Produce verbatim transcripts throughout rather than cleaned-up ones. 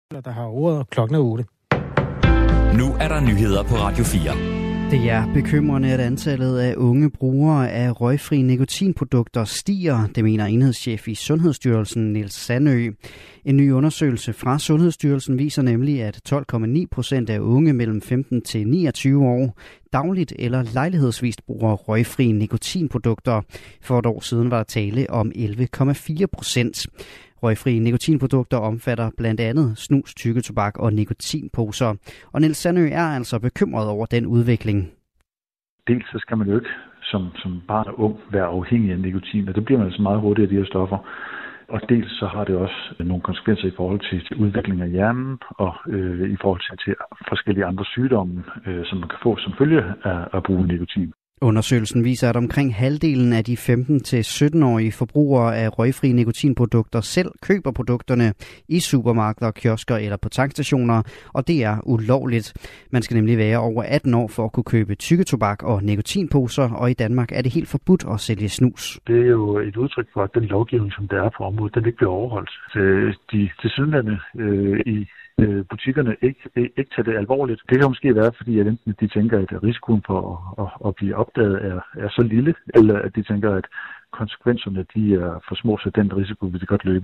Der har ordet, klokken er otte. Nu er der nyheder på Radio fire. Det er bekymrende, at antallet af unge brugere af røgfri nikotinprodukter stiger, det mener enhedschef i Sundhedsstyrelsen Niels Sandø. En ny undersøgelse fra Sundhedsstyrelsen viser nemlig, at tolv komma ni procent af unge mellem femten til niogtyve år dagligt eller lejlighedsvist bruger røgfri nikotinprodukter. For et år siden var der tale om elleve komma fire procent. Røgfri nikotinprodukter omfatter blandt andet snus, tykketobak og nikotinposer. Og Niels Sandø er altså bekymret over den udvikling. Dels så skal man jo ikke som, som barn og ung være afhængig af nikotin, og det bliver man altså meget hurtigt af de her stoffer. Og dels så har det også nogle konsekvenser i forhold til, til udvikling af hjernen og øh, i forhold til, til forskellige andre sygdomme, øh, som man kan få som følge af at bruge nikotin. Undersøgelsen viser, at omkring halvdelen af de femten til sytten-årige forbrugere af røgfri nikotinprodukter selv køber produkterne i supermarkeder, kiosker eller på tankstationer, og det er ulovligt. Man skal nemlig være over atten år for at kunne købe tykketobak og nikotinposer, og i Danmark er det helt forbudt at sælge snus. Det er jo et udtryk for, at den lovgivning, som der er på området, den ikke bliver overholdt. De tilsyneladende øh, i butikkerne ikke, ikke tager det alvorligt. Det kan måske være, fordi at enten de tænker, at risikoen for at, at, at blive opdaget er, er så lille, eller at de tænker, at konsekvenserne de er for små, så den risiko vil de godt løbe.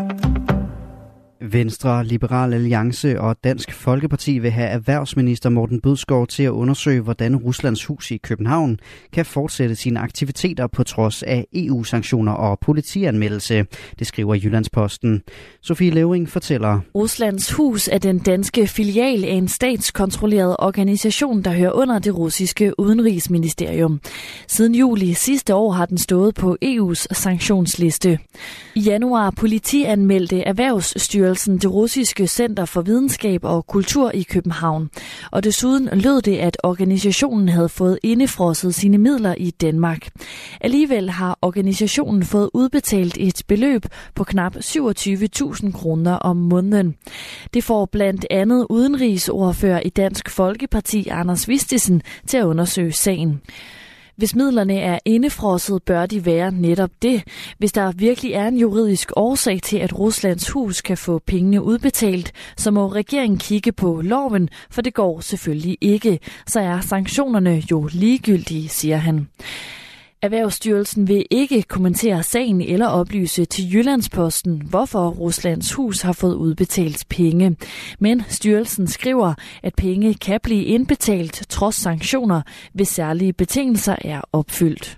Venstre, Liberal Alliance og Dansk Folkeparti vil have erhvervsminister Morten Bødskov til at undersøge, hvordan Ruslands Hus i København kan fortsætte sine aktiviteter på trods af E U-sanktioner og politianmeldelse. Det skriver Jyllandsposten. Sofie Levering fortæller. Ruslands Hus er den danske filial af en statskontrolleret organisation, der hører under det russiske udenrigsministerium. Siden juli sidste år har den stået på E U's sanktionsliste. I januar politianmeldte Erhvervsstyrelsen det russiske Center for Videnskab og Kultur i København. Og desuden lød det, at organisationen havde fået indefrosset sine midler i Danmark. Alligevel har organisationen fået udbetalt et beløb på knap syvogtyve tusind kroner om måneden. Det får blandt andet udenrigsordfører i Dansk Folkeparti Anders Vistisen til at undersøge sagen. Hvis midlerne er indefrosset, bør de være netop det. Hvis der virkelig er en juridisk årsag til, at Ruslands Hus kan få pengene udbetalt, så må regeringen kigge på loven, for det går selvfølgelig ikke. Så er sanktionerne jo ligegyldige, siger han. Erhvervsstyrelsen vil ikke kommentere sagen eller oplyse til Jyllandsposten, hvorfor Ruslands Hus har fået udbetalt penge. Men styrelsen skriver, at penge kan blive indbetalt trods sanktioner, hvis særlige betingelser er opfyldt.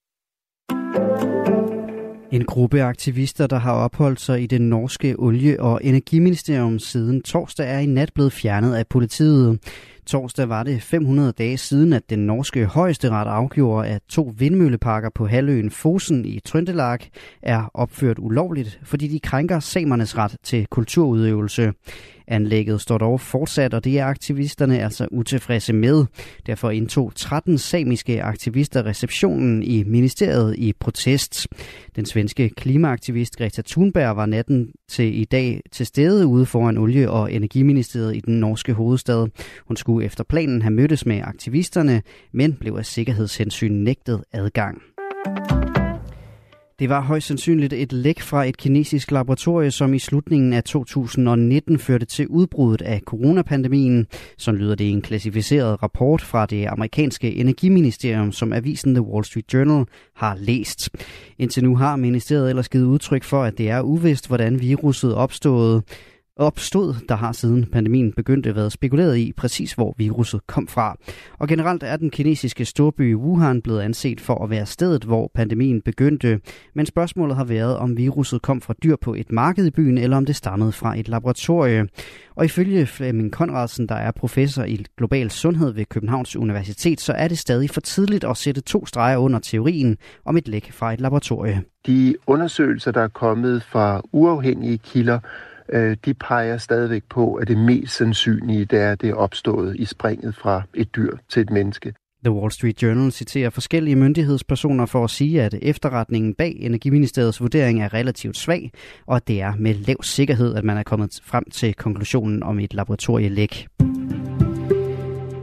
En gruppe aktivister, der har opholdt sig i det norske olie- og energiministerium siden torsdag, er i nat blevet fjernet af politiet. Torsdag var det fem hundrede dage siden, at den norske højesteret afgjorde, at to vindmølleparker på halvøen Fosen i Trøndelag er opført ulovligt, fordi de krænker samernes ret til kulturudøvelse. Anlægget står dog fortsat, og det er aktivisterne altså utilfredse med. Derfor indtog tretten samiske aktivister receptionen i ministeriet i protest. Den svenske klimaaktivist Greta Thunberg var natten til i dag til stede ude foran Olie- og Energiministeriet i den norske hovedstad. Hun skulle efter planen have mødtes med aktivisterne, men blev af sikkerhedshensyn nægtet adgang. Det var højst sandsynligt et læk fra et kinesisk laboratorie, som i slutningen af to tusind og nitten førte til udbruddet af coronapandemien. Så lyder det i en klassificeret rapport fra det amerikanske energiministerium, som avisen The Wall Street Journal har læst. Indtil nu har ministeriet ellers givet udtryk for, at det er uvist, hvordan viruset opstod. opstod, der har siden pandemien begyndte været spekuleret i præcis, hvor viruset kom fra. Og generelt er den kinesiske storby Wuhan blevet anset for at være stedet, hvor pandemien begyndte. Men spørgsmålet har været, om viruset kom fra dyr på et marked i byen, eller om det stammede fra et laboratorie. Og ifølge Flemming Conradsen, der er professor i global sundhed ved Københavns Universitet, så er det stadig for tidligt at sætte to streger under teorien om et læk fra et laboratorie. De undersøgelser, der er kommet fra uafhængige kilder, de peger stadigvæk på, at det mest sandsynlige det er, at det er opstået i springet fra et dyr til et menneske. The Wall Street Journal citerer forskellige myndighedspersoner for at sige, at efterretningen bag Energiministeriets vurdering er relativt svag, og at det er med lav sikkerhed, at man er kommet frem til konklusionen om et laboratorielæk.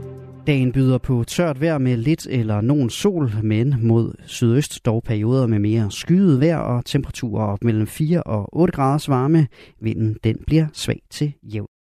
Dagen byder på tørt vejr med lidt eller nogen sol, men mod sydøst dog perioder med mere skyet vejr og temperaturer op mellem fire og otte graders varme. Vinden den bliver svag til jævn.